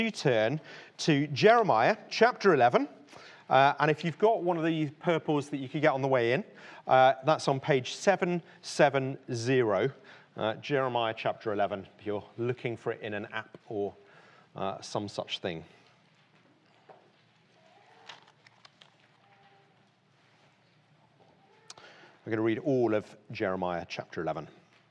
You turn to Jeremiah chapter 11, and if you've got one of the purples that you could get on the way in, that's on page 770, Jeremiah chapter 11, if you're looking for it in an app or some such thing. We're going to read all of Jeremiah chapter 11.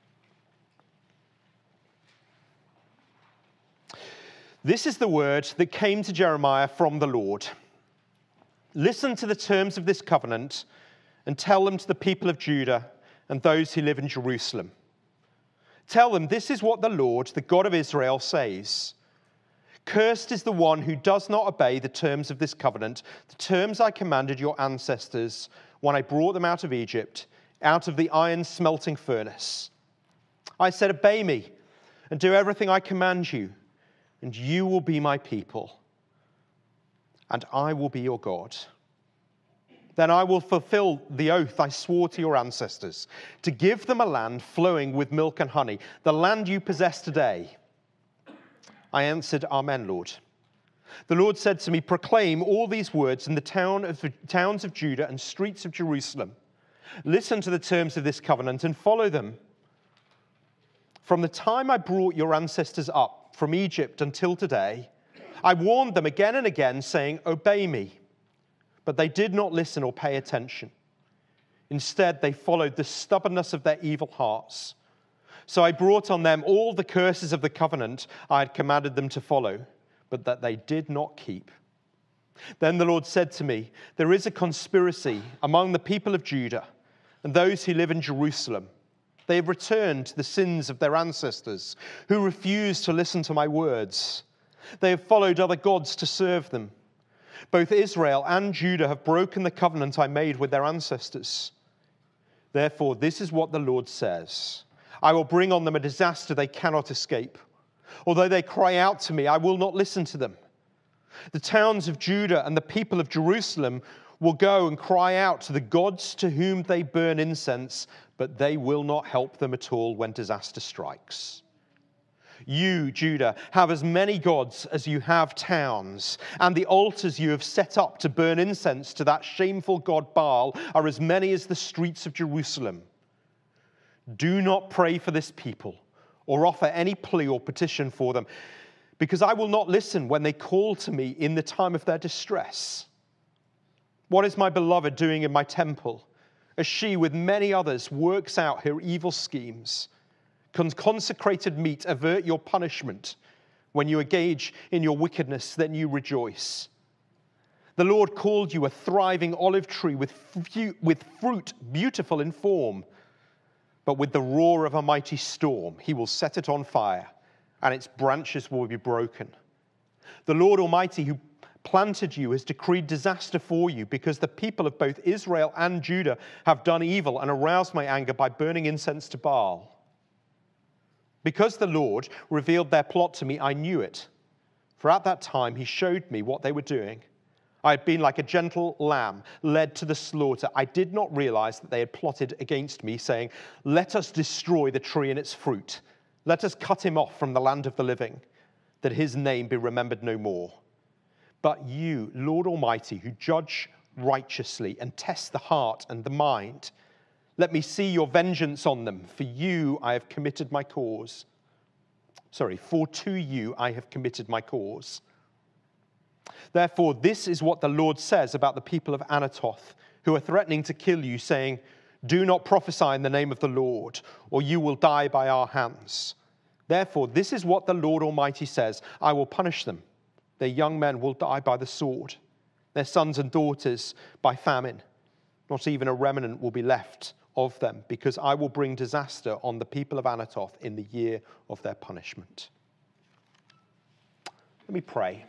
This is the word that came to Jeremiah from the Lord. Listen to the terms of this covenant and tell them to the people of Judah and those who live in Jerusalem. Tell them, this is what the Lord, the God of Israel, says. Cursed is the one who does not obey the terms of this covenant, the terms I commanded your ancestors when I brought them out of Egypt, out of the iron smelting furnace. I said, obey me and do everything I command you, and you will be my people, and I will be your God. Then I will fulfill the oath I swore to your ancestors, to give them a land flowing with milk and honey, the land you possess today. I answered, Amen, Lord. The Lord said to me, proclaim all these words in the towns of Judah and streets of Jerusalem. Listen to the terms of this covenant and follow them. From the time I brought your ancestors up from Egypt until today, I warned them again and again, saying, obey me. But they did not listen or pay attention. Instead, they followed the stubbornness of their evil hearts. So I brought on them all the curses of the covenant I had commanded them to follow, but that they did not keep. Then the Lord said to me, there is a conspiracy among the people of Judah and those who live in Jerusalem. They have returned to the sins of their ancestors, who refused to listen to my words. They have followed other gods to serve them. Both Israel and Judah have broken the covenant I made with their ancestors. Therefore, this is what the Lord says. I will bring on them a disaster they cannot escape. Although they cry out to me, I will not listen to them. The towns of Judah and the people of Jerusalem will go and cry out to the gods to whom they burn incense, but they will not help them at all when disaster strikes. You, Judah, have as many gods as you have towns, and the altars you have set up to burn incense to that shameful god Baal are as many as the streets of Jerusalem. Do not pray for this people or offer any plea or petition for them, because I will not listen when they call to me in the time of their distress. What is my beloved doing in my temple, as she with many others works out her evil schemes? Consecrated meat, avert your punishment. When you engage in your wickedness, then you rejoice. The Lord called you a thriving olive tree with fruit beautiful in form. But with the roar of a mighty storm, he will set it on fire, and its branches will be broken. The Lord Almighty, who planted you, has decreed disaster for you, because the people of both Israel and Judah have done evil and aroused my anger by burning incense to Baal. Because the Lord revealed their plot to me, I knew it. For at that time he showed me what they were doing. I had been like a gentle lamb led to the slaughter. I did not realize that they had plotted against me, saying, let us destroy the tree and its fruit. Let us cut him off from the land of the living, that his name be remembered no more. But you, Lord Almighty, who judge righteously and test the heart and the mind, let me see your vengeance on them, for you I have committed my cause. For to you I have committed my cause. Therefore, this is what the Lord says about the people of Anathoth, who are threatening to kill you, saying, do not prophesy in the name of the Lord, or you will die by our hands. Therefore, this is what the Lord Almighty says, I will punish them. Their young men will die by the sword, their sons and daughters by famine. Not even a remnant will be left of them, because I will bring disaster on the people of Anathoth in the year of their punishment. Let me pray.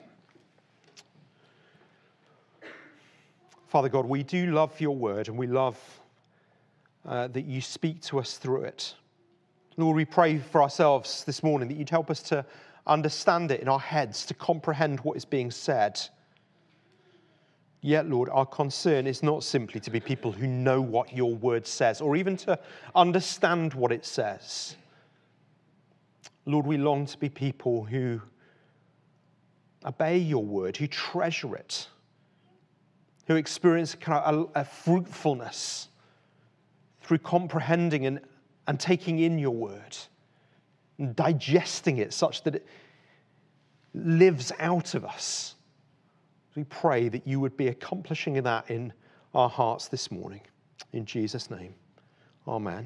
Father God, we do love your word, and we love that you speak to us through it. Lord, we pray for ourselves this morning that you'd help us to understand it in our heads, to comprehend what is being said. Yet, Lord, our concern is not simply to be people who know what your word says, or even to understand what it says. Lord, we long to be people who obey your word, who treasure it, who experience kind of a fruitfulness through comprehending and taking in your word and digesting it such that it lives out of us. We pray that you would be accomplishing that in our hearts this morning. In Jesus' name, amen.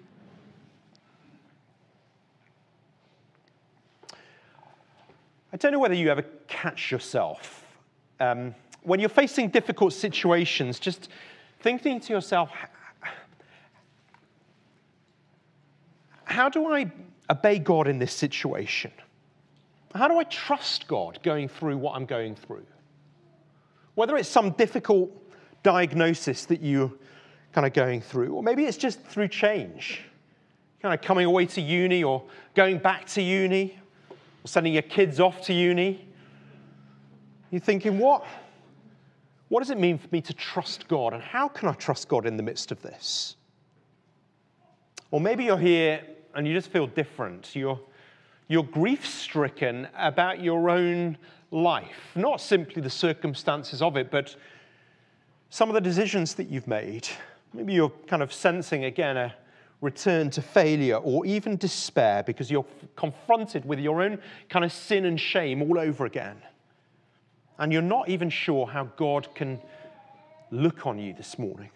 I don't know whether you ever catch yourself when you're facing difficult situations, just thinking to yourself, how do I obey God in this situation? How do I trust God going through what I'm going through? Whether it's some difficult diagnosis that you're kind of going through, or maybe it's just through change, kind of coming away to uni or going back to uni, or sending your kids off to uni. You're thinking, what does it mean for me to trust God? And how can I trust God in the midst of this? Or maybe you're here and you just feel different. You're grief-stricken about your own life. Not simply the circumstances of it, but some of the decisions that you've made. Maybe you're kind of sensing, again, a return to failure or even despair because you're confronted with your own kind of sin and shame all over again. And you're not even sure how God can look on you this morning.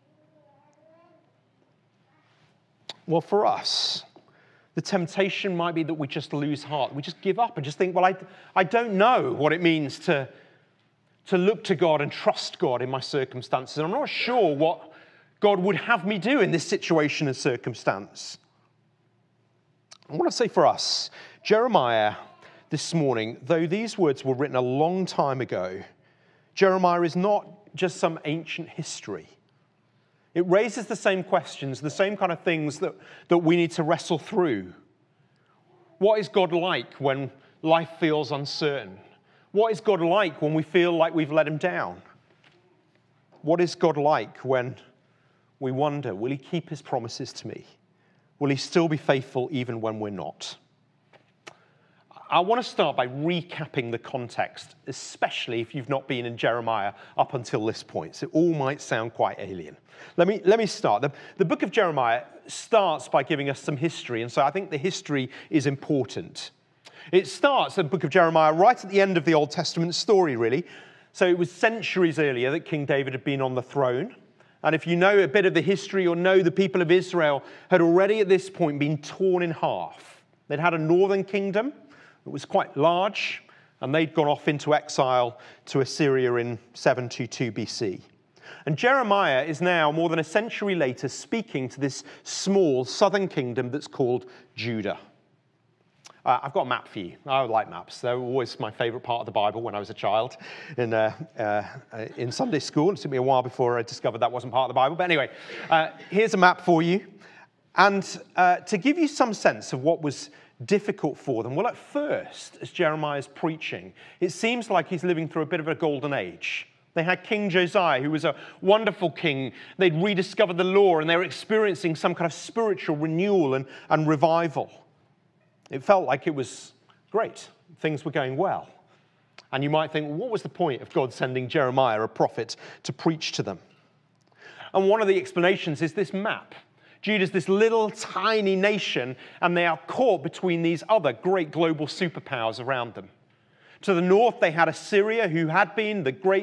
Well, for us, the temptation might be that we just lose heart. We just give up and just think, well, I don't know what it means to look to God and trust God in my circumstances. And I'm not sure what God would have me do in this situation and circumstance. I want to say for us, Jeremiah this morning, though these words were written a long time ago, Jeremiah is not just some ancient history. It raises the same questions, the same kind of things that we need to wrestle through. What is God like when life feels uncertain? What is God like when we feel like we've let him down? What is God like when we wonder, will he keep his promises to me? Will he still be faithful even when we're not? I want to start by recapping the context, especially if you've not been in Jeremiah up until this point. So it all might sound quite alien. Let me start. The book of Jeremiah starts by giving us some history, and so I think the history is important. It starts, the book of Jeremiah, right at the end of the Old Testament story, really. So it was centuries earlier that King David had been on the throne. And if you know a bit of the history or know the people of Israel had already at this point been torn in half. They'd had a northern kingdom. It was quite large, and they'd gone off into exile to Assyria in 722 BC. And Jeremiah is now, more than a century later, speaking to this small southern kingdom that's called Judah. I've got a map for you. I like maps. They were always my favorite part of the Bible when I was a child in Sunday school. It took me a while before I discovered that wasn't part of the Bible. But anyway, here's a map for you. And to give you some sense of what was difficult for them, well, at first, as Jeremiah's preaching, it seems like he's living through a bit of a golden age. They had King Josiah, who was a wonderful king. They'd rediscovered the law, and they were experiencing some kind of spiritual renewal and revival. It felt like it was great. Things were going well. And you might think, well, what was the point of God sending Jeremiah, a prophet, to preach to them? And one of the explanations is this map. Judah's this little tiny nation, and they are caught between these other great global superpowers around them. To the north, they had Assyria, who had been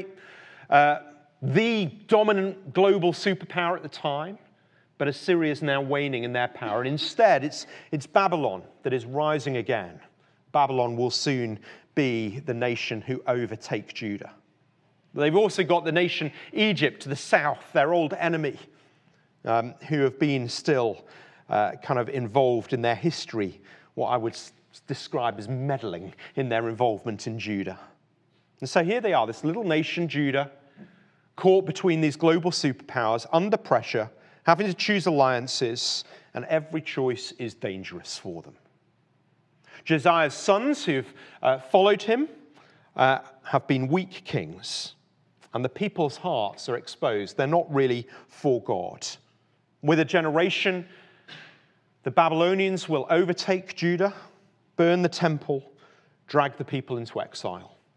the dominant global superpower at the time. But Assyria is now waning in their power. And instead, it's Babylon that is rising again. Babylon will soon be the nation who overtake Judah. They've also got the nation Egypt to the south, their old enemy, who have been still kind of involved in their history, what I would describe as meddling in their involvement in Judah. And so here they are, this little nation, Judah, caught between these global superpowers, under pressure, having to choose alliances, and every choice is dangerous for them. Josiah's sons, who've followed him, have been weak kings, and the people's hearts are exposed. They're not really for God. With a generation, the Babylonians will overtake Judah, burn the temple, drag the people into exile.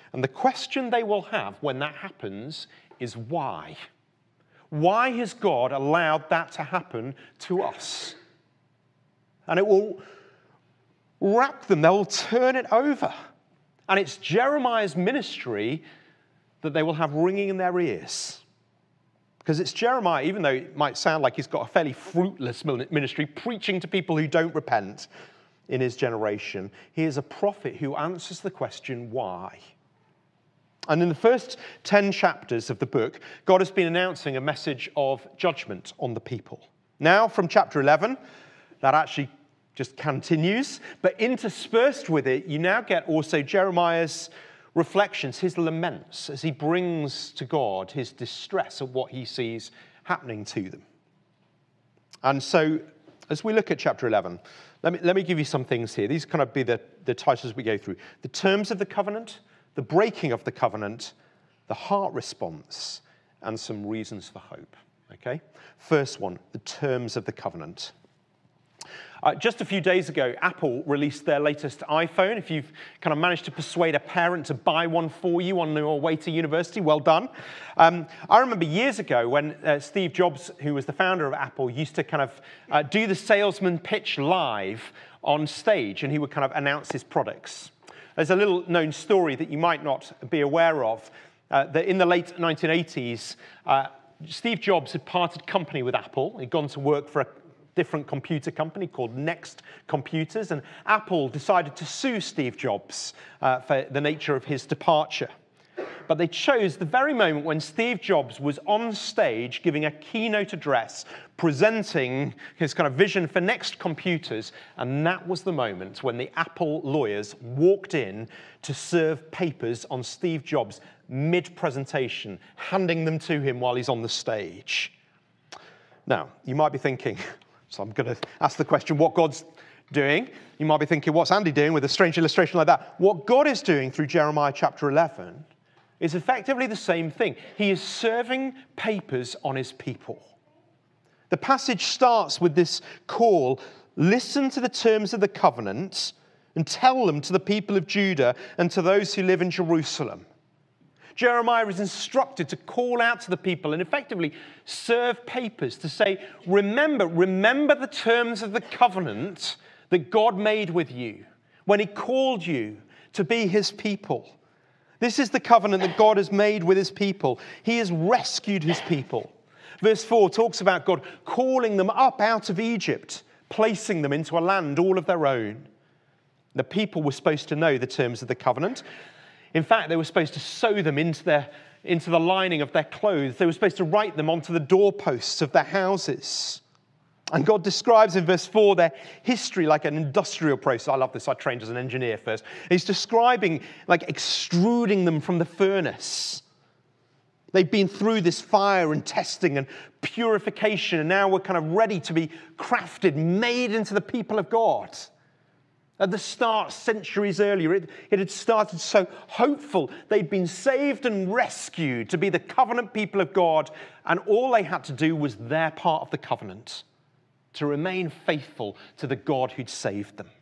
And the question they will have when that happens is why? Why has God allowed that to happen to us? And it will wrap them, they'll turn it over. And it's Jeremiah's ministry that they will have ringing in their ears. Because it's Jeremiah, even though it might sound like he's got a fairly fruitless ministry, preaching to people who don't repent in his generation, he is a prophet who answers the question, why? And in the first 10 chapters of the book, God has been announcing a message of judgment on the people. Now, from chapter 11, that actually just continues, but interspersed with it, you now get also Jeremiah's reflections, his laments, as he brings to God his distress at what he sees happening to them. And so, as we look at chapter 11, let me give you some things here. These kind of be the titles we go through. The terms of the covenant, the breaking of the covenant, the heart response, and some reasons for hope. Okay? First one, the terms of the covenant. Just a few days ago, Apple released their latest iPhone. If you've kind of managed to persuade a parent to buy one for you on your way to university, well done. I remember years ago when Steve Jobs, who was the founder of Apple, used to kind of do the salesman pitch live on stage, and he would kind of announce his products. There's a little known story that you might not be aware of, that in the late 1980s, Steve Jobs had parted company with Apple. He'd gone to work for a different computer company called Next Computers, and Apple decided to sue Steve Jobs for the nature of his departure. But they chose the very moment when Steve Jobs was on stage giving a keynote address, presenting his kind of vision for Next Computers, and that was the moment when the Apple lawyers walked in to serve papers on Steve Jobs mid-presentation, handing them to him while he's on the stage. Now, you might be thinking, so I'm going to ask the question, what God's doing? You might be thinking, what's Andy doing with a strange illustration like that? What God is doing through Jeremiah chapter 11 is effectively the same thing. He is serving papers on his people. The passage starts with this call, listen to the terms of the covenant and tell them to the people of Judah and to those who live in Jerusalem. Jeremiah is instructed to call out to the people and effectively serve papers to say, remember the terms of the covenant that God made with you when he called you to be his people. This is the covenant that God has made with his people. He has rescued his people. Verse 4 talks about God calling them up out of Egypt, placing them into a land all of their own. The people were supposed to know the terms of the covenant. In fact, they were supposed to sew them into the lining of their clothes. They were supposed to write them onto the doorposts of their houses. And God describes in verse 4 their history like an industrial process. I love this. I trained as an engineer first. He's describing like extruding them from the furnace. They've been through this fire and testing and purification, and now we're kind of ready to be crafted, made into the people of God. At the start, centuries earlier, it had started so hopeful. They'd been saved and rescued to be the covenant people of God, and all they had to do was their part of the covenant, to remain faithful to the God who'd saved them.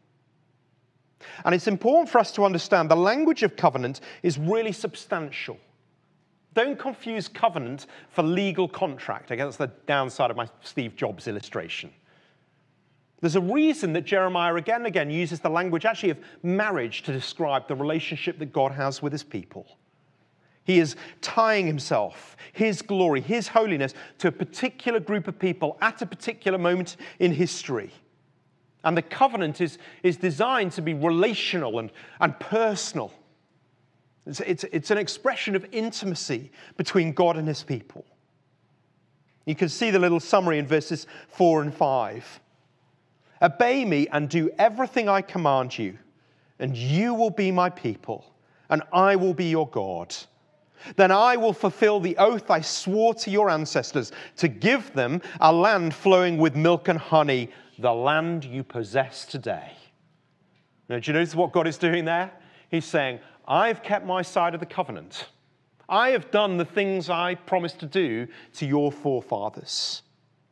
And it's important for us to understand the language of covenant is really substantial. Don't confuse covenant for legal contract. I guess that's the downside of my Steve Jobs illustration. There's a reason that Jeremiah again and again uses the language actually of marriage to describe the relationship that God has with his people. He is tying himself, his glory, his holiness to a particular group of people at a particular moment in history. And the covenant is designed to be relational and personal. It's an expression of intimacy between God and his people. You can see the little summary in verses 4 and 5. Obey me and do everything I command you, and you will be my people, and I will be your God. Then I will fulfill the oath I swore to your ancestors to give them a land flowing with milk and honey, the land you possess today. Now, do you notice what God is doing there? He's saying, I've kept my side of the covenant. I have done the things I promised to do to your forefathers.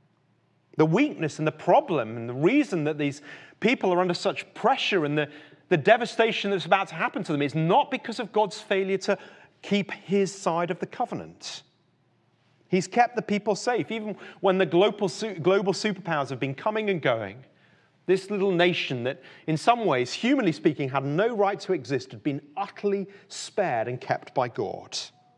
The weakness and the problem and the reason that these people are under such pressure and the the devastation that's about to happen to them is not because of God's failure to keep his side of the covenant. He's kept the people safe. Even when the global superpowers have been coming and going, this little nation that, in some ways, humanly speaking, had no right to exist, had been utterly spared and kept by God.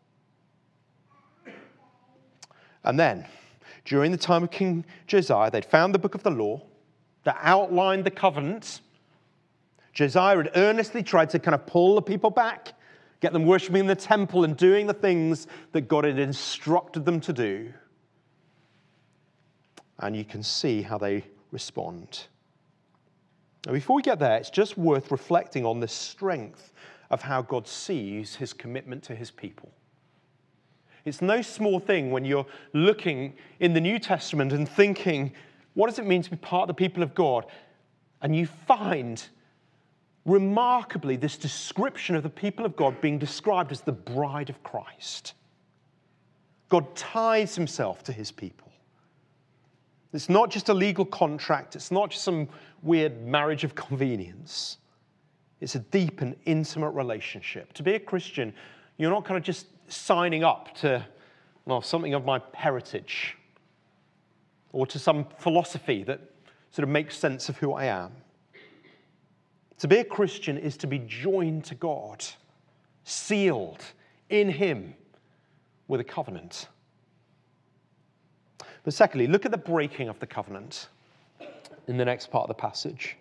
And then, during the time of King Josiah, they'd found the book of the law that outlined the covenant. Josiah had earnestly tried to kind of pull the people back, get them worshiping in the temple and doing the things that God had instructed them to do. And you can see how they respond. Now, before we get there, it's just worth reflecting on the strength of how God sees his commitment to his people. It's no small thing when you're looking in the New Testament and thinking, what does it mean to be part of the people of God? And you find, remarkably, this description of the people of God being described as the bride of Christ. God ties himself to his people. It's not just a legal contract. It's not just some weird marriage of convenience. It's a deep and intimate relationship. To be a Christian, you're not kind of just signing up to, well, something of my heritage or to some philosophy that sort of makes sense of who I am. To be a Christian is to be joined to God, sealed in him with a covenant. But secondly, look at the breaking of the covenant in the next part of the passage.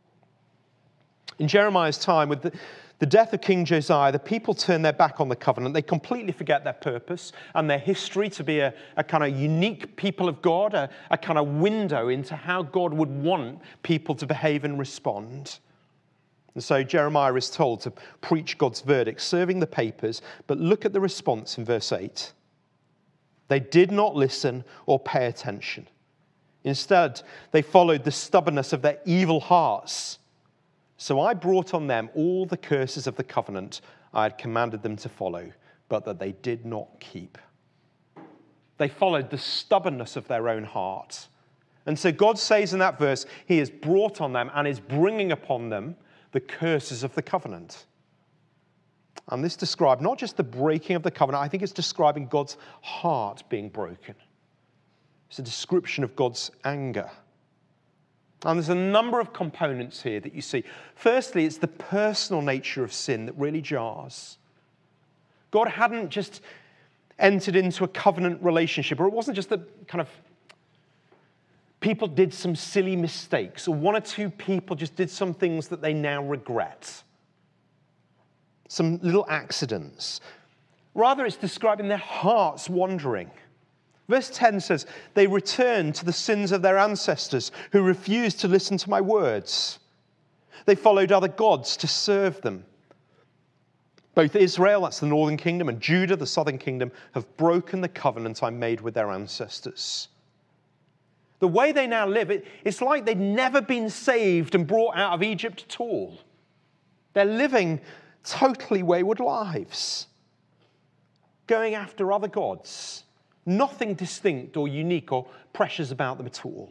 In Jeremiah's time, with the death of King Josiah, the people turn their back on the covenant. They completely forget their purpose and their history to be a kind of unique people of God, a kind of window into how God would want people to behave and respond. And so Jeremiah is told to preach God's verdict, serving the papers, but look at the response in verse 8. They did not listen or pay attention. Instead, they followed the stubbornness of their evil hearts. So I brought on them all the curses of the covenant I had commanded them to follow, but that they did not keep. They followed the stubbornness of their own heart. And so God says in that verse, he has brought on them and is bringing upon them the curses of the covenant. And this describes not just the breaking of the covenant, I think it's describing God's heart being broken. It's a description of God's anger. And there's a number of components here that you see. Firstly, it's the personal nature of sin that really jars. God hadn't just entered into a covenant relationship, or it wasn't just that kind of people did some silly mistakes, or one or two people just did some things that they now regret. Some little accidents. Rather, it's describing their hearts wandering. Verse 10 says, they returned to the sins of their ancestors who refused to listen to my words. They followed other gods to serve them. Both Israel, that's the northern kingdom, and Judah, the southern kingdom, have broken the covenant I made with their ancestors. The way they now live, it's like they'd never been saved and brought out of Egypt at all. They're living totally wayward lives, going after other gods. Nothing distinct or unique or precious about them at all.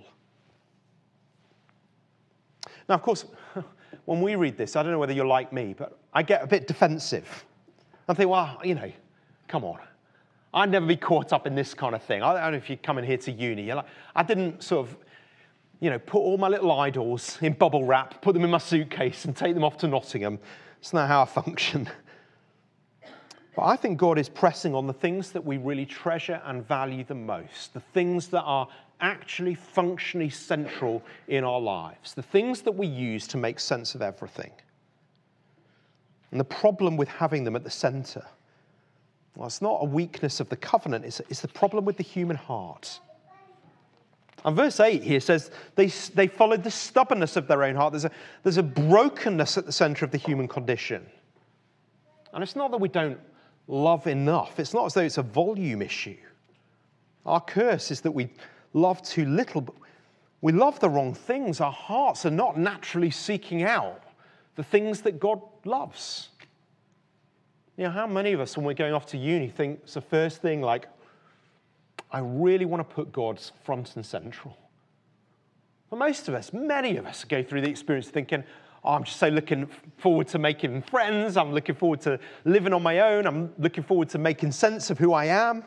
Now, of course, when we read this, I don't know whether you're like me, but I get a bit defensive. I think, well, come on. I'd never be caught up in this kind of thing. I don't know if you come in here to uni. You're like, I didn't sort of, put all my little idols in bubble wrap, put them in my suitcase and take them off to Nottingham. It's not how I function. But I think God is pressing on the things that we really treasure and value the most, the things that are actually functionally central in our lives, the things that we use to make sense of everything. And the problem with having them at the center, well, it's not a weakness of the covenant, it's the problem with the human heart. And verse 8 here says they followed the stubbornness of their own heart. There's a brokenness at the center of the human condition. And it's not that we don't love enough. It's not as though it's a volume issue. Our curse is that we love too little, but we love the wrong things. Our hearts are not naturally seeking out the things that God loves. How many of us, when we're going off to uni, think it's the first thing like, I really want to put God front and central. For most of us, many of us go through the experience thinking, I'm just so looking forward to making friends. I'm looking forward to living on my own. I'm looking forward to making sense of who I am.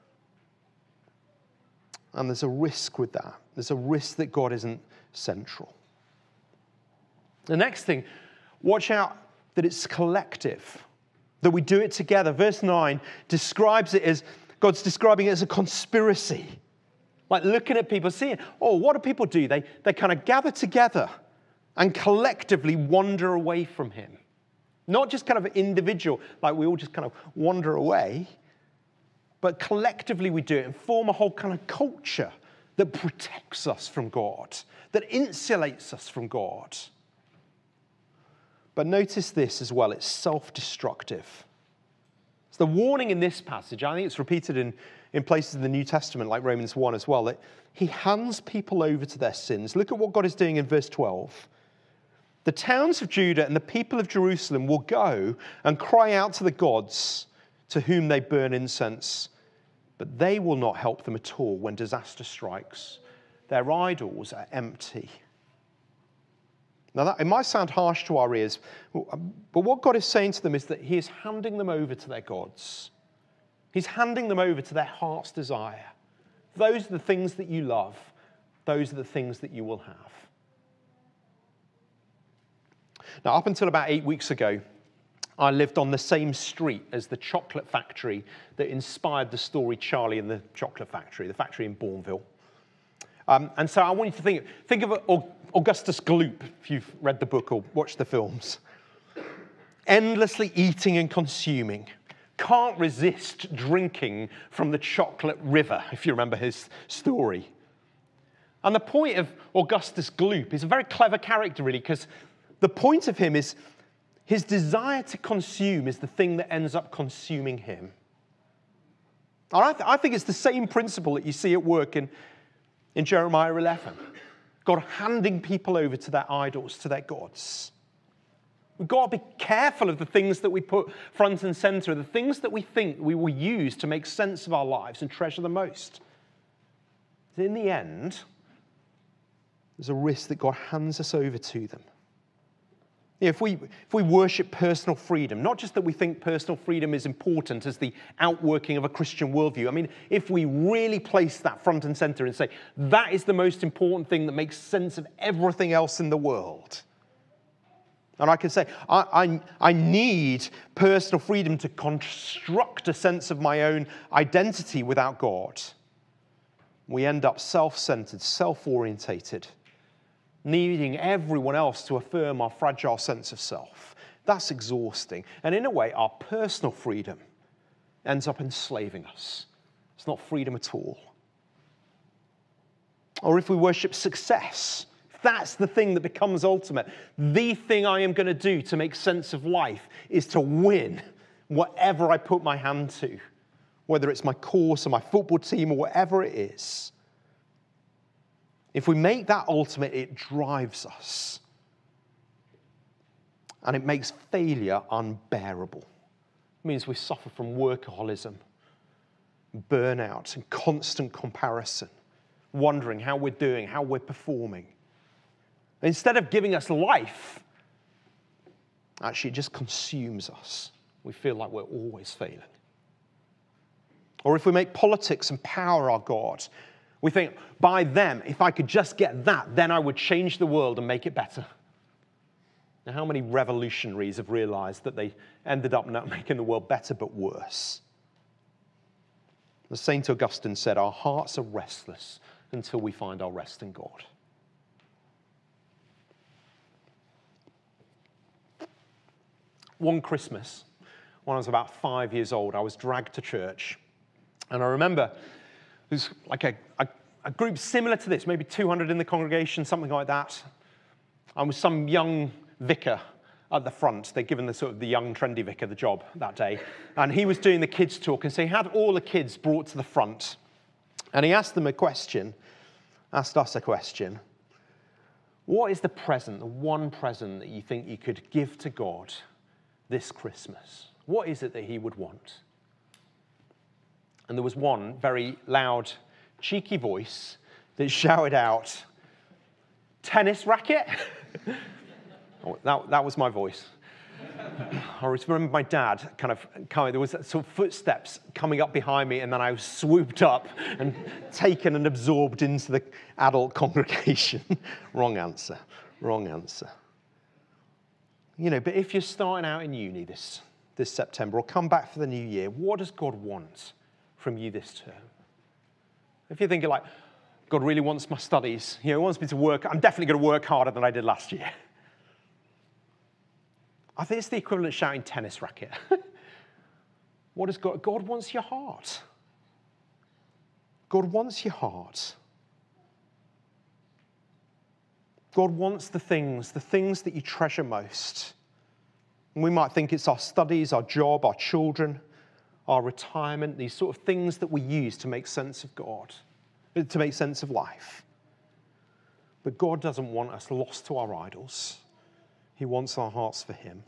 And there's a risk with that. There's a risk that God isn't central. The next thing, watch out that it's collective, that we do it together. Verse 9 describes it as, God's describing it as a conspiracy. Like looking at people, seeing, oh, what do people do? They kind of gather together and collectively wander away from him. Not just kind of individual, like we all just kind of wander away, but collectively we do it and form a whole kind of culture that protects us from God, that insulates us from God. But notice this as well, it's self-destructive. It's the warning in this passage, I think it's repeated in places in the New Testament, like Romans 1 as well, that he hands people over to their sins. Look at what God is doing in verse 12. The towns of Judah and the people of Jerusalem will go and cry out to the gods to whom they burn incense, but they will not help them at all when disaster strikes. Their idols are empty. Now, that, it might sound harsh to our ears, but what God is saying to them is that he is handing them over to their gods. He's handing them over to their heart's desire. Those are the things that you love. Those are the things that you will have. Now, up until about 8 weeks ago, I lived on the same street as the chocolate factory that inspired the story Charlie and the Chocolate Factory, the factory in Bourneville. And so I want you to think of Augustus Gloop, if you've read the book or watched the films. Endlessly eating and consuming. Can't resist drinking from the chocolate river, if you remember his story. And the point of Augustus Gloop is a very clever character, really, because the point of him is his desire to consume is the thing that ends up consuming him. I think it's the same principle that you see at work in Jeremiah 11. God handing people over to their idols, to their gods. We've got to be careful of the things that we put front and center, the things that we think we will use to make sense of our lives and treasure the most. In the end, there's a risk that God hands us over to them. If we worship personal freedom, not just that we think personal freedom is important as the outworking of a Christian worldview. I mean, if we really place that front and center and say, that is the most important thing that makes sense of everything else in the world. And I can say, I need personal freedom to construct a sense of my own identity without God. We end up self-centered, self-orientated, needing everyone else to affirm our fragile sense of self. That's exhausting. And in a way, our personal freedom ends up enslaving us. It's not freedom at all. Or if we worship success, that's the thing that becomes ultimate. The thing I am going to do to make sense of life is to win whatever I put my hand to, whether it's my course or my football team or whatever it is. If we make that ultimate, it drives us. And it makes failure unbearable. It means we suffer from workaholism, burnout, and constant comparison, wondering how we're doing, how we're performing. Instead of giving us life, actually it just consumes us. We feel like we're always failing. Or if we make politics and power our God, we think, by them, if I could just get that, then I would change the world and make it better. Now, how many revolutionaries have realized that they ended up not making the world better, but worse? As St. Augustine said, our hearts are restless until we find our rest in God. One Christmas, when I was about 5 years old, I was dragged to church. And I remember it was like a group similar to this, maybe 200 in the congregation, something like that. And with some young vicar at the front. They'd given the young, trendy vicar the job that day. And he was doing the kids' talk. And so he had all the kids brought to the front. And he asked us a question. What is the one present that you think you could give to God this Christmas? What is it that he would want? And there was one very loud, cheeky voice that shouted out, tennis racket? That was my voice. I remember my dad kind of coming, there was sort of footsteps coming up behind me, and then I was swooped up and taken and absorbed into the adult congregation. Wrong answer. But if you're starting out in uni this September, or come back for the new year, what does God want from you this term? If you're thinking like, God really wants my studies, He wants me to work, I'm definitely going to work harder than I did last year. I think it's the equivalent of shouting tennis racket. What does God wants your heart. God wants your heart. God wants the things that you treasure most. And we might think it's our studies, our job, our children, our retirement, these sort of things that we use to make sense of God, to make sense of life. But God doesn't want us lost to our idols. He wants our hearts for Him.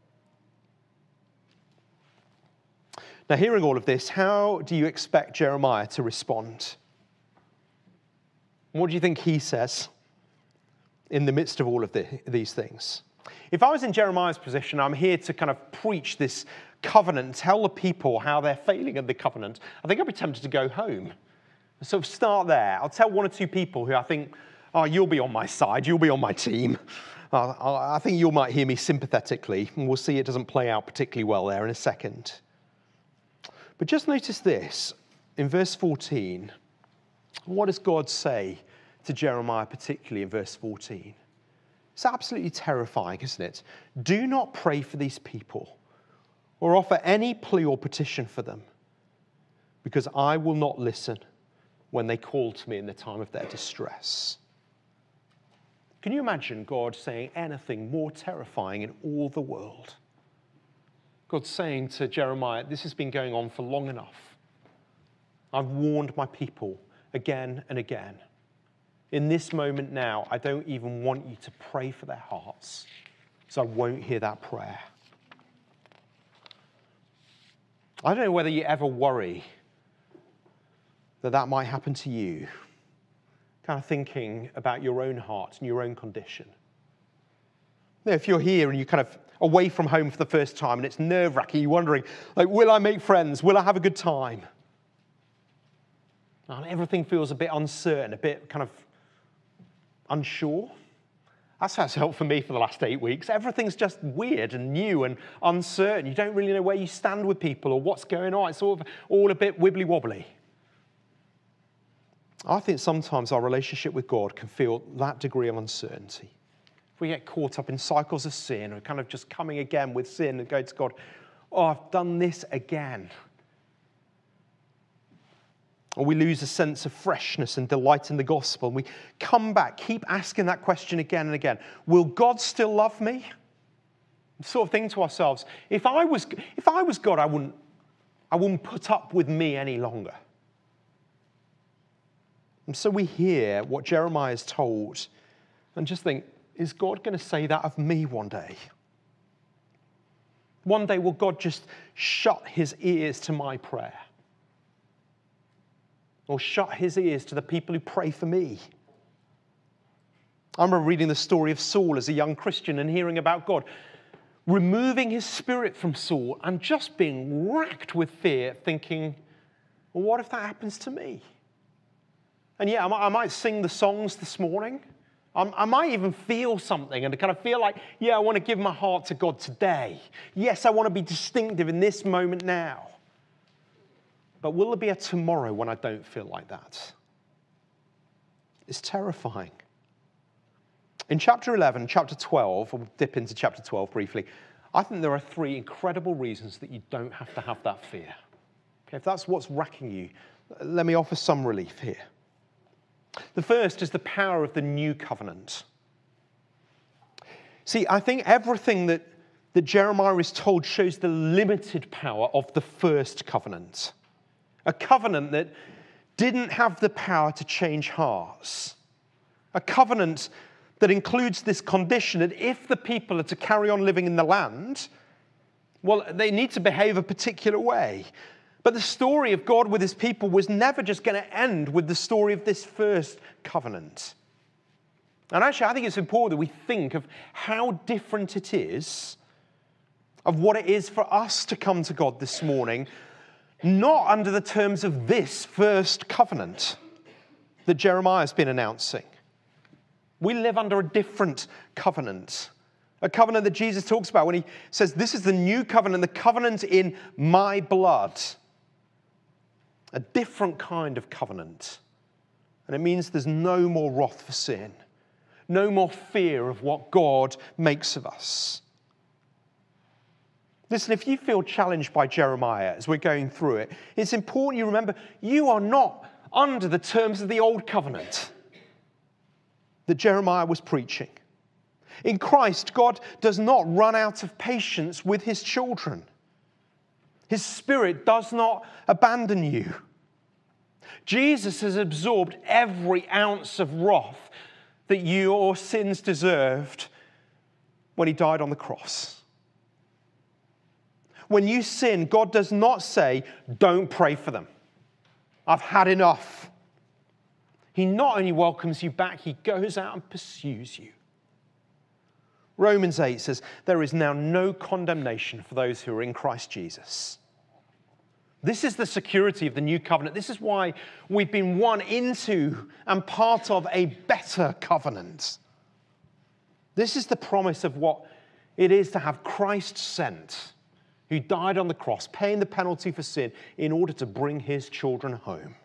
Now, hearing all of this, how do you expect Jeremiah to respond? What do you think he says in the midst of all of these things? If I was in Jeremiah's position, I'm here to kind of preach this covenant, tell the people how they're failing at the covenant. I think I'd be tempted to go home. Sort of start there. I'll tell one or two people who I think, you'll be on my side, you'll be on my team. I think you might hear me sympathetically, and we'll see it doesn't play out particularly well there in a second. But just notice this, in verse 14, what does God say to Jeremiah, particularly in verse 14? It's absolutely terrifying, isn't it? Do not pray for these people or offer any plea or petition for them, because I will not listen when they call to me in the time of their distress. Can you imagine God saying anything more terrifying in all the world? God's saying to Jeremiah, this has been going on for long enough. I've warned my people again and again. In this moment now, I don't even want you to pray for their hearts, so I won't hear that prayer. I don't know whether you ever worry that might happen to you, kind of thinking about your own heart and your own condition. If you're here and you're kind of away from home for the first time and it's nerve-wracking, you're wondering, like, will I make friends? Will I have a good time? And everything feels a bit uncertain, a bit kind of unsure. That's how it's felt for me for the last 8 weeks. Everything's just weird and new and uncertain. You don't really know where you stand with people or what's going on. It's all a bit wibbly-wobbly. I think sometimes our relationship with God can feel that degree of uncertainty. If we get caught up in cycles of sin or kind of just coming again with sin and go to God, I've done this again. Or we lose a sense of freshness and delight in the gospel. And we come back, keep asking that question again and again. Will God still love me? Sort of think to ourselves, if I was God, I wouldn't put up with me any longer. And so we hear what Jeremiah is told and just think, is God going to say that of me one day? One day will God just shut his ears to my prayer? Or shut his ears to the people who pray for me? I remember reading the story of Saul as a young Christian and hearing about God removing his spirit from Saul and just being racked with fear, thinking, well, what if that happens to me? And yeah, I might sing the songs this morning. I might even feel something and kind of feel like, yeah, I want to give my heart to God today. Yes, I want to be distinctive in this moment now. But will there be a tomorrow when I don't feel like that? It's terrifying. In chapter 11, chapter 12, we'll dip into chapter 12 briefly, I think there are 3 incredible reasons that you don't have to have that fear. Okay, if that's what's racking you, let me offer some relief here. The first is the power of the new covenant. See, I think everything that Jeremiah is told shows the limited power of the first covenant. A covenant that didn't have the power to change hearts. A covenant that includes this condition that if the people are to carry on living in the land, well, they need to behave a particular way. But the story of God with his people was never just going to end with the story of this first covenant. And actually, I think it's important that we think of how different it is, of what it is for us to come to God this morning, not under the terms of this first covenant that Jeremiah's been announcing. We live under a different covenant, a covenant that Jesus talks about when he says, this is the new covenant, the covenant in my blood. A different kind of covenant. And it means there's no more wrath for sin, no more fear of what God makes of us. Listen, if you feel challenged by Jeremiah as we're going through it, it's important you remember you are not under the terms of the old covenant that Jeremiah was preaching. In Christ, God does not run out of patience with his children. His Spirit does not abandon you. Jesus has absorbed every ounce of wrath that your sins deserved when he died on the cross. When you sin, God does not say, don't pray for them. I've had enough. He not only welcomes you back, he goes out and pursues you. Romans 8 says, there is now no condemnation for those who are in Christ Jesus. This is the security of the new covenant. This is why we've been won into and part of a better covenant. This is the promise of what it is to have Christ sent, who died on the cross, paying the penalty for sin in order to bring his children home.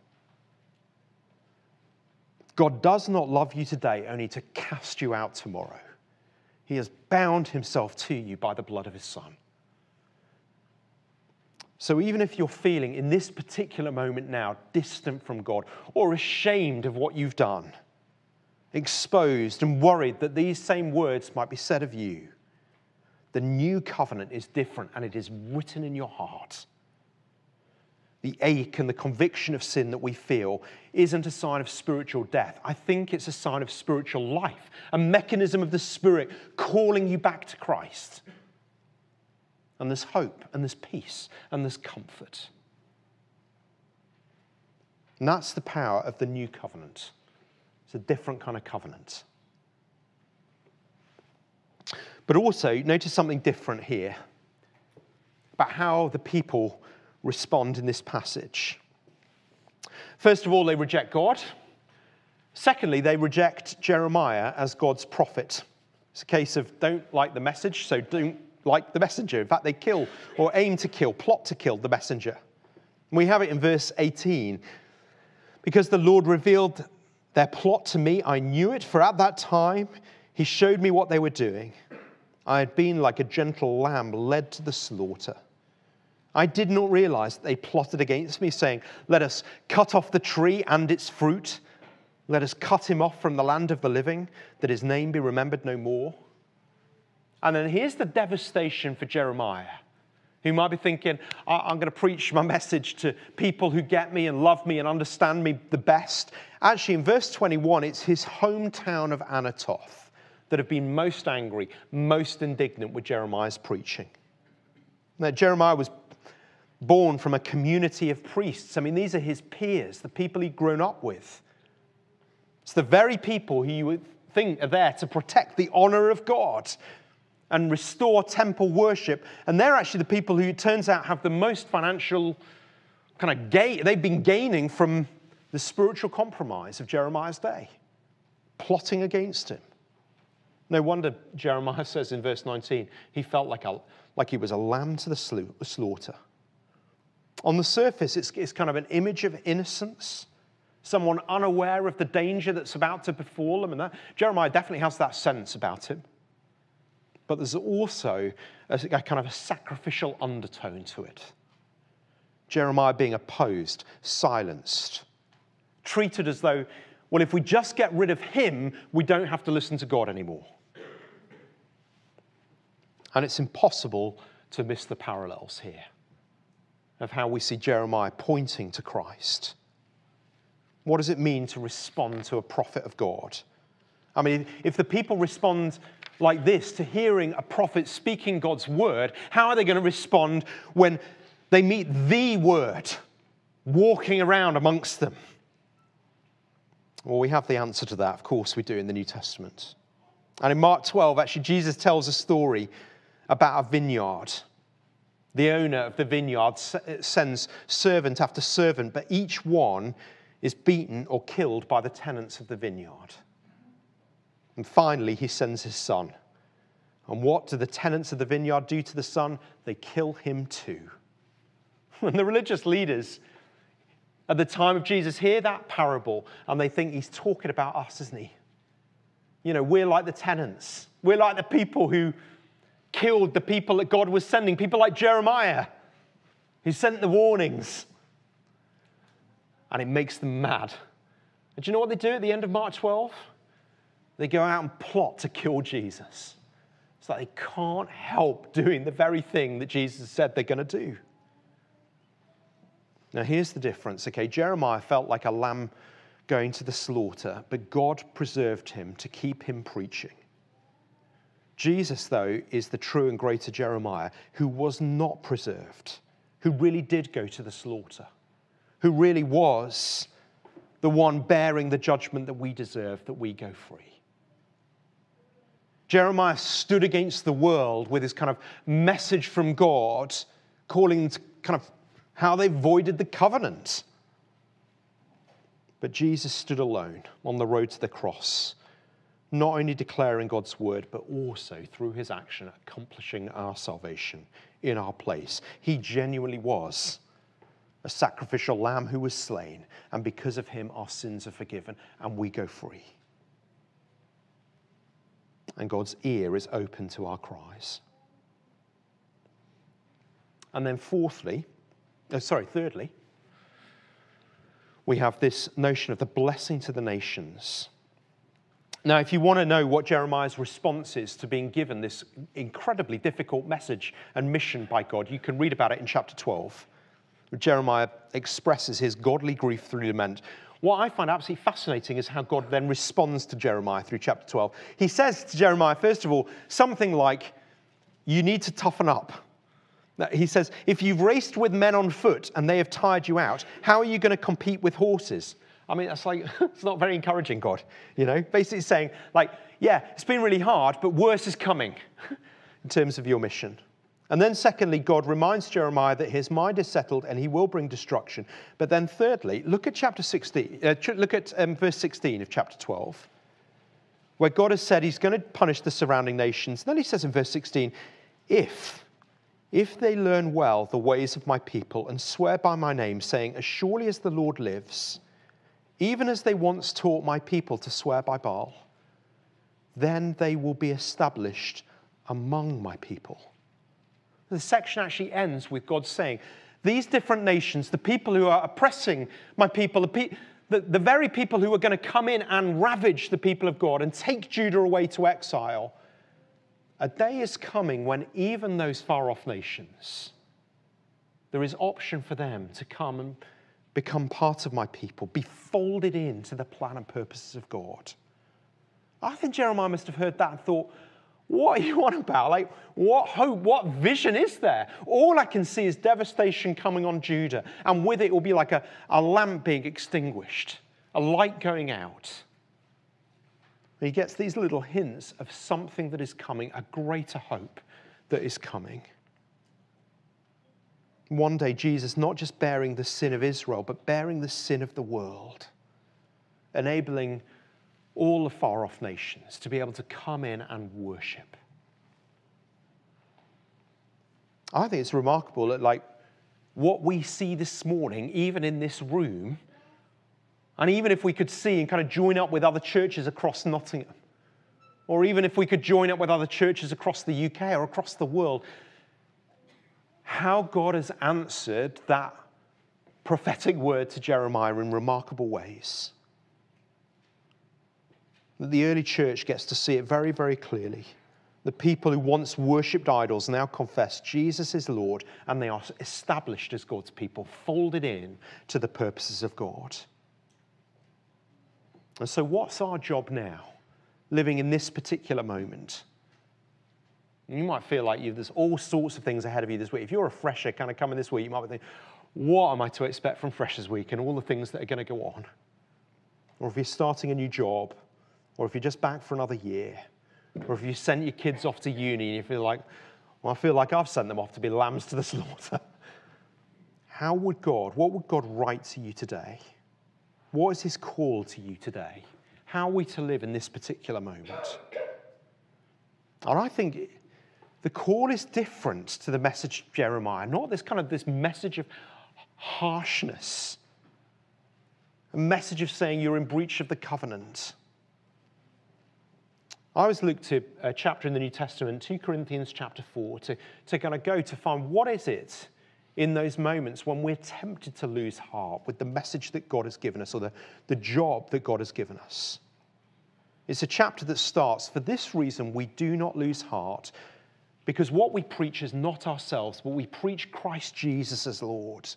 God does not love you today only to cast you out tomorrow. He has bound himself to you by the blood of his Son. So even if you're feeling in this particular moment now distant from God or ashamed of what you've done, exposed and worried that these same words might be said of you, the new covenant is different and it is written in your heart. The ache and the conviction of sin that we feel isn't a sign of spiritual death. I think it's a sign of spiritual life, a mechanism of the Spirit calling you back to Christ. And there's hope, and there's peace, and there's comfort. And that's the power of the new covenant. It's a different kind of covenant. But also, notice something different here about how the people respond in this passage. First of all, they reject God. Secondly, they reject Jeremiah as God's prophet. It's a case of don't like the message, so don't like the messenger. In fact, they kill or aim to kill, plot to kill the messenger. And we have it in verse 18. Because the Lord revealed their plot to me, I knew it, for at that time he showed me what they were doing. I had been like a gentle lamb led to the slaughter. I did not realize that they plotted against me, saying, let us cut off the tree and its fruit. Let us cut him off from the land of the living, that his name be remembered no more. And then here's the devastation for Jeremiah, who might be thinking, I'm going to preach my message to people who get me and love me and understand me the best. Actually, in verse 21, it's his hometown of Anathoth that have been most angry, most indignant with Jeremiah's preaching. Now, Jeremiah was born from a community of priests. I mean, these are his peers, the people he'd grown up with. It's the very people who you would think are there to protect the honor of God and restore temple worship. And they're actually the people who, it turns out, have the most financial kind of gain. They've been gaining from the spiritual compromise of Jeremiah's day, plotting against him. No wonder Jeremiah says in verse 19, he felt like he was a lamb to the slaughter. On the surface, it's kind of an image of innocence, someone unaware of the danger that's about to befall them. And that Jeremiah definitely has that sense about him. But there's also a kind of a sacrificial undertone to it. Jeremiah being opposed, silenced, treated as though, well, if we just get rid of him, we don't have to listen to God anymore. And it's impossible to miss the parallels here of how we see Jeremiah pointing to Christ. What does it mean to respond to a prophet of God? I mean, if the people respond like this to hearing a prophet speaking God's word, how are they going to respond when they meet the word walking around amongst them? Well, we have the answer to that. Of course we do in the New Testament. And in Mark 12, actually, Jesus tells a story about a vineyard. The owner of the vineyard sends servant after servant, but each one is beaten or killed by the tenants of the vineyard. And finally, he sends his son. And what do the tenants of the vineyard do to the son? They kill him too. And the religious leaders at the time of Jesus hear that parable and they think he's talking about us, isn't he? You know, we're like the tenants. We're like the people who killed the people that God was sending. People like Jeremiah, who sent the warnings. And it makes them mad. And do you know what they do at the end of Mark 12? They go out and plot to kill Jesus. It's like they can't help doing the very thing that Jesus said they're going to do. Now here's the difference, okay? Jeremiah felt like a lamb going to the slaughter, but God preserved him to keep him preaching. Jesus, though, is the true and greater Jeremiah who was not preserved, who really did go to the slaughter, who really was the one bearing the judgment that we deserve, that we go free. Jeremiah stood against the world with his kind of message from God, calling them to kind of how they voided the covenant. But Jesus stood alone on the road to the cross, not only declaring God's word, but also through his action accomplishing our salvation in our place. He genuinely was a sacrificial lamb who was slain, and because of him our sins are forgiven and we go free. And God's ear is open to our cries. And then thirdly, we have this notion of the blessing to the nations. Now, if you want to know what Jeremiah's response is to being given this incredibly difficult message and mission by God, you can read about it in chapter 12. Jeremiah expresses his godly grief through lament. What I find absolutely fascinating is how God then responds to Jeremiah through chapter 12. He says to Jeremiah, first of all, something like, you need to toughen up. He says, if you've raced with men on foot and they have tired you out, how are you going to compete with horses? I mean, that's like, it's not very encouraging, God. You know, basically saying, like, yeah, it's been really hard, but worse is coming in terms of your mission. And then secondly, God reminds Jeremiah that his mind is settled and he will bring destruction. But then thirdly, look at chapter 16, look at verse 16 of chapter 12, where God has said he's going to punish the surrounding nations. And then he says in verse 16, if they learn well the ways of my people and swear by my name, saying, as surely as the Lord lives, even as they once taught my people to swear by Baal, then they will be established among my people. The section actually ends with God saying, these different nations, the people who are oppressing my people, the very people who are going to come in and ravage the people of God and take Judah away to exile, a day is coming when even those far-off nations, there is option for them to come and become part of my people, be folded into the plan and purposes of God. I think Jeremiah must have heard that and thought, what are you on about? Like, what hope, what vision is there? All I can see is devastation coming on Judah, and with it will be like a lamp being extinguished, a light going out. And he gets these little hints of something that is coming, a greater hope that is coming. One day, Jesus not just bearing the sin of Israel, but bearing the sin of the world, enabling all the far-off nations to be able to come in and worship. I think it's remarkable that, like, what we see this morning, even in this room, and even if we could see and kind of join up with other churches across Nottingham, or even if we could join up with other churches across the UK or across the world, how God has answered that prophetic word to Jeremiah in remarkable ways. The early church gets to see it very, very clearly. The people who once worshipped idols now confess Jesus is Lord, and they are established as God's people, folded in to the purposes of God. And so what's our job now, living in this particular moment? You might feel like there's all sorts of things ahead of you this week. If you're a fresher kind of coming this week, you might be thinking, what am I to expect from Freshers Week and all the things that are going to go on? or if you're starting a new job, or if you're just back for another year, or if you sent your kids off to uni and you feel like, well, I feel like I've sent them off to be lambs to the slaughter. What would God write to you today? What is his call to you today? How are we to live in this particular moment? And I think the call is different to the message of Jeremiah, not this message of harshness, a message of saying you're in breach of the covenant. I always look to a chapter in the New Testament, 2 Corinthians chapter 4, to kind of go to find what is it in those moments when we're tempted to lose heart with the message that God has given us, or the job that God has given us. It's a chapter that starts, for this reason we do not lose heart, because what we preach is not ourselves, but we preach Christ Jesus as Lord.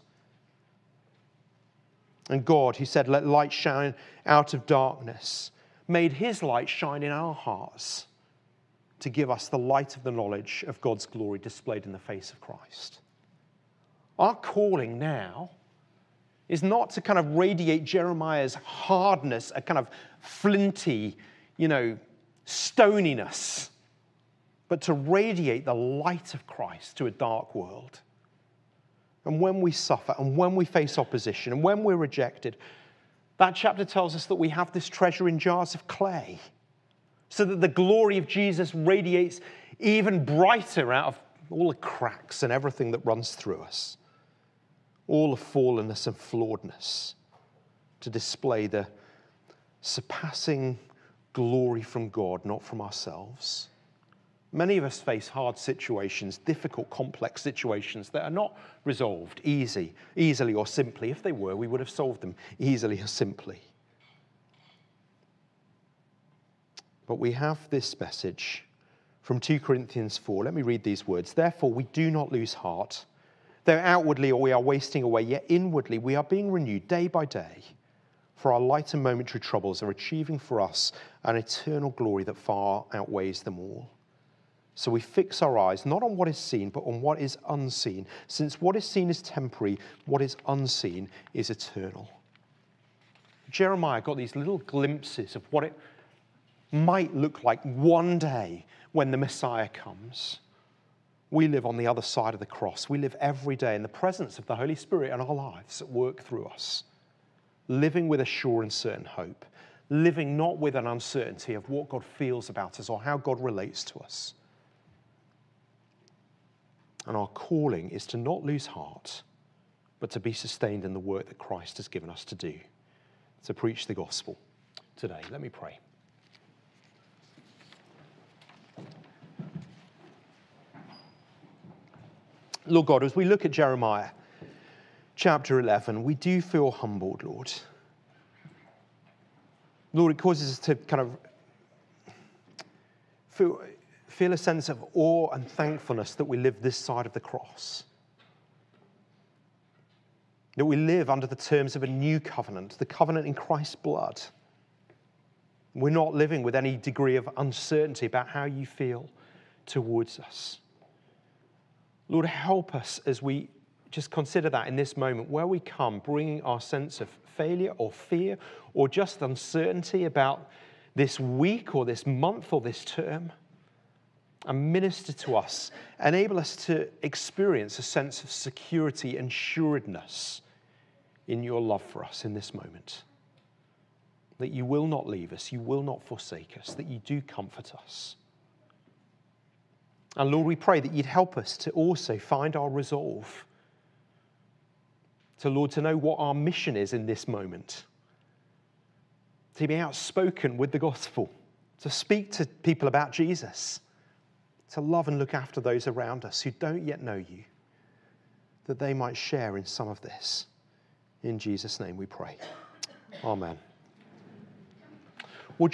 And God, who said, let light shine out of darkness, made his light shine in our hearts to give us the light of the knowledge of God's glory displayed in the face of Christ. Our calling now is not to kind of radiate Jeremiah's hardness, a kind of flinty, stoniness, but to radiate the light of Christ to a dark world. And when we suffer, and when we face opposition, and when we're rejected, that chapter tells us that we have this treasure in jars of clay, so that the glory of Jesus radiates even brighter out of all the cracks and everything that runs through us, all the fallenness and flawedness, to display the surpassing glory from God, not from ourselves. Many of us face hard situations, difficult, complex situations that are not resolved easily or simply. If they were, we would have solved them easily or simply. But we have this message from 2 Corinthians 4. Let me read these words. Therefore, we do not lose heart. Though outwardly we are wasting away, yet inwardly we are being renewed day by day. For our light and momentary troubles are achieving for us an eternal glory that far outweighs them all. So we fix our eyes not on what is seen, but on what is unseen. Since what is seen is temporary, what is unseen is eternal. Jeremiah got these little glimpses of what it might look like one day when the Messiah comes. We live on the other side of the cross. We live every day in the presence of the Holy Spirit in our lives at work through us, living with a sure and certain hope, living not with an uncertainty of what God feels about us or how God relates to us. And our calling is to not lose heart, but to be sustained in the work that Christ has given us to do, to preach the gospel today. Let me pray. Lord God, as we look at Jeremiah chapter 11, we do feel humbled, Lord. Lord, it causes us to kind of feel a sense of awe and thankfulness that we live this side of the cross. That we live under the terms of a new covenant, the covenant in Christ's blood. We're not living with any degree of uncertainty about how you feel towards us. Lord, help us as we just consider that in this moment, where we come, bringing our sense of failure or fear or just uncertainty about this week or this month or this term, and minister to us, enable us to experience a sense of security and assuredness in your love for us in this moment. That you will not leave us, you will not forsake us, that you do comfort us. And Lord, we pray that you'd help us to also find our resolve. Lord, to know what our mission is in this moment. To be outspoken with the gospel. To speak to people about Jesus. To love and look after those around us who don't yet know you. That they might share in some of this. In Jesus' name we pray. Amen.